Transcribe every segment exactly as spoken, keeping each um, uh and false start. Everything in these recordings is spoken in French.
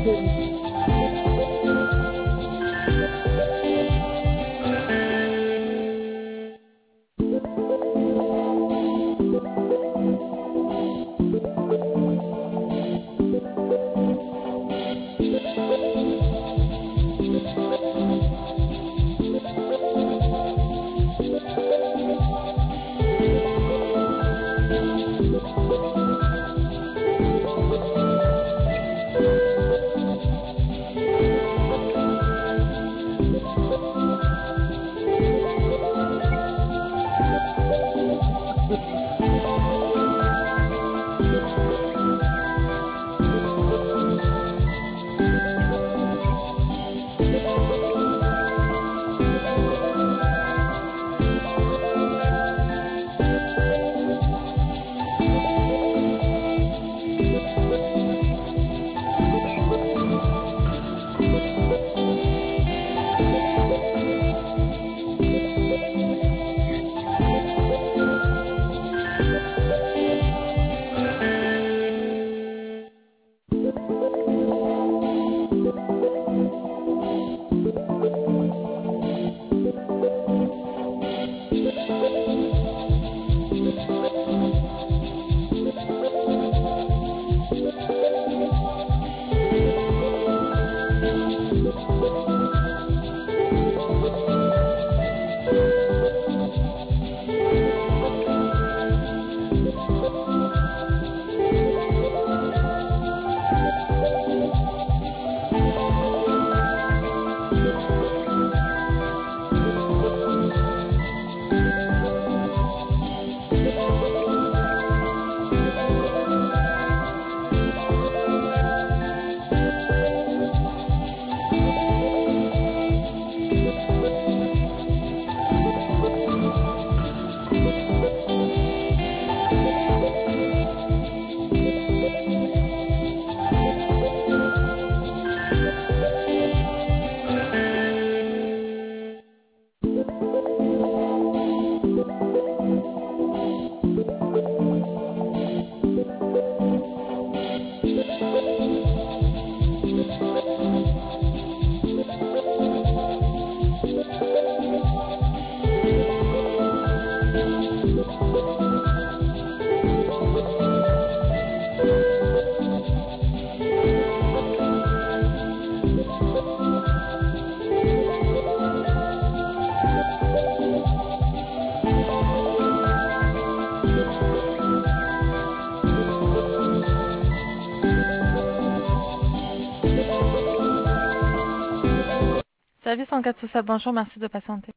Service enquête sociale, bonjour, merci de patienter.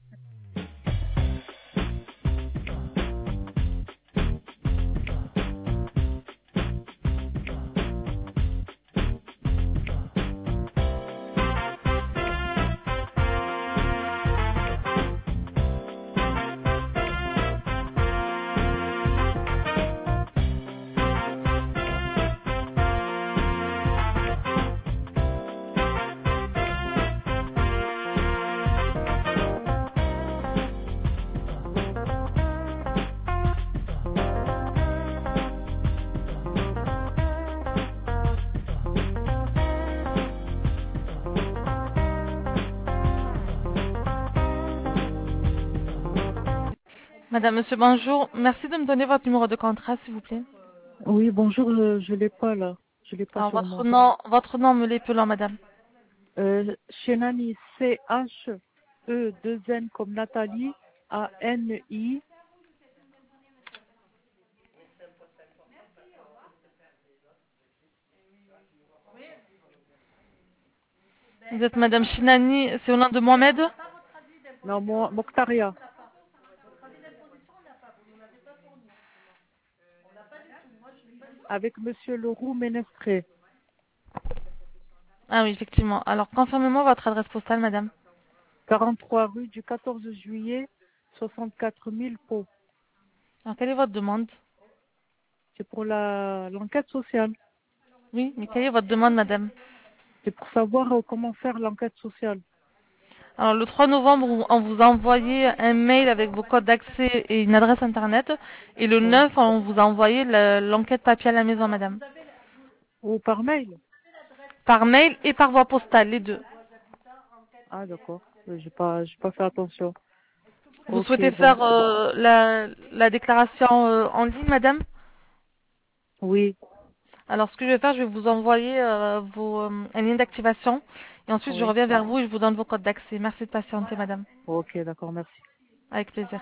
Madame, monsieur, bonjour. Merci de me donner votre numéro de contrat, s'il vous plaît. Oui, bonjour, euh, je l'ai pas là. Je l'ai pas Alors, sur votre moi. nom, votre nom me l'épelant, madame. Euh, Chenani, C H E deux N comme Nathalie, A N I. Vous êtes madame Chinani, c'est au nom de Mohamed? Non, Mo- Mokhtaria. Avec monsieur Leroux Ménestré. Ah oui, effectivement. Alors, confirmez-moi votre adresse postale, madame. quarante-trois rue du quatorze juillet, soixante-quatre mille Pau. Alors, quelle est votre demande? C'est pour la l'enquête sociale. Oui, mais quelle est votre demande, madame? C'est pour savoir euh, comment faire l'enquête sociale. Alors, le trois novembre, on vous a envoyé un mail avec vos codes d'accès et une adresse internet. Et le Ouais. neuf, on vous a envoyé le- l'enquête papier à la maison, madame. Ou par mail. Par mail et par voie postale, les deux. Ah, d'accord. Euh, J'ai pas, j'ai pas fait attention. Vous Ok, souhaitez bon. faire euh, la, la déclaration euh, en ligne, madame? Oui, Alors, ce que je vais faire, je vais vous envoyer euh, vos, euh, un lien d'activation. Et ensuite, je oui. reviens vers vous et je vous donne vos codes d'accès. Merci de patienter, madame. Ok, d'accord, merci. Avec plaisir.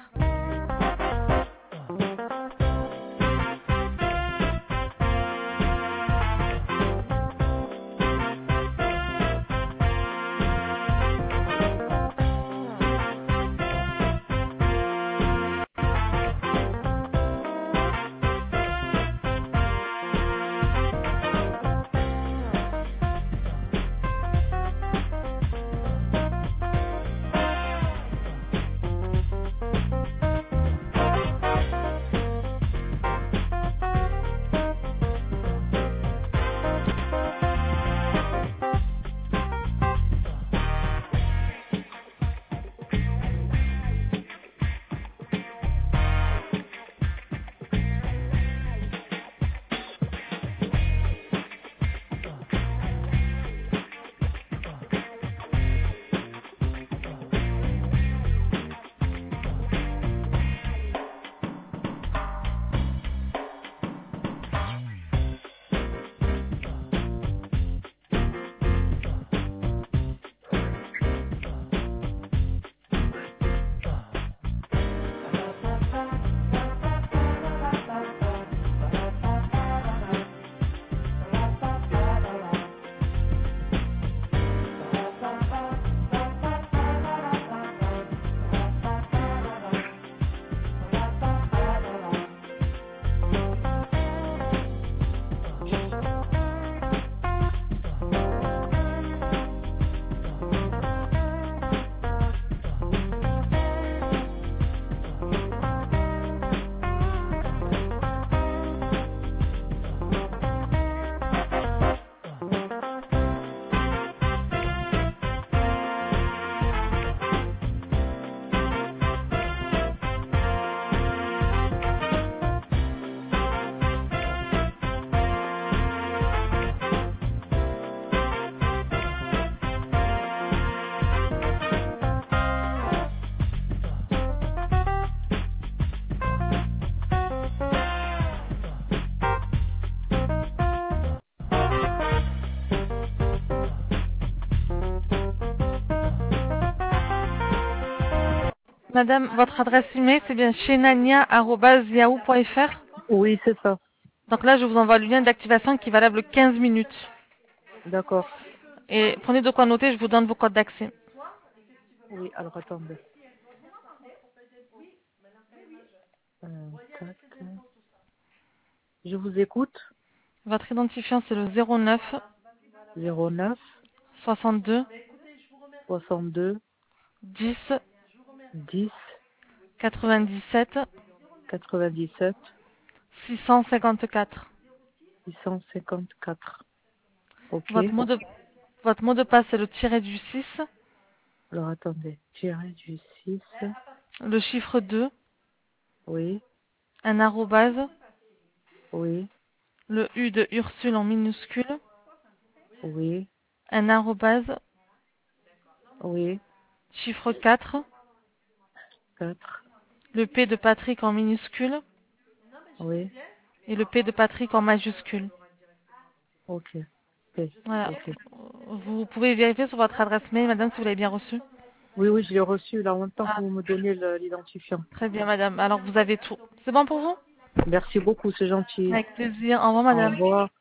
Madame, votre adresse email, c'est bien chenania arobase yahoo point fr. Oui, c'est ça. Donc là, je vous envoie le lien d'activation qui est valable quinze minutes. D'accord. Et prenez de quoi noter, je vous donne vos codes d'accès. Oui, alors attendez. Euh, tac. Je vous écoute. Votre identifiant, c'est le zéro neuf zéro neuf soixante-deux soixante-deux dix dix quatre-vingt-dix-sept quatre-vingt-dix-sept six cent cinquante-quatre. six cent cinquante-quatre. Ok. Votre mot de, votre mot de passe, c'est le tiré du six, Alors attendez. Tiré du six. le chiffre deux, Oui, un arrobase, oui, le U de Ursule en minuscule, oui, un arrobase, oui. chiffre quatre, Quatre. le P de Patrick en minuscule Oui. et le P de Patrick en majuscule. Ok. P. Voilà. Ok. Vous pouvez vérifier sur votre adresse mail, madame, si vous l'avez bien reçu. Oui, oui, je l'ai reçu là en même temps que Ah, vous me donnez le- l'identifiant. très bien, madame. Alors, vous avez tout. C'est bon pour vous? Merci beaucoup, c'est gentil. Avec plaisir. Au revoir, Au madame. revoir.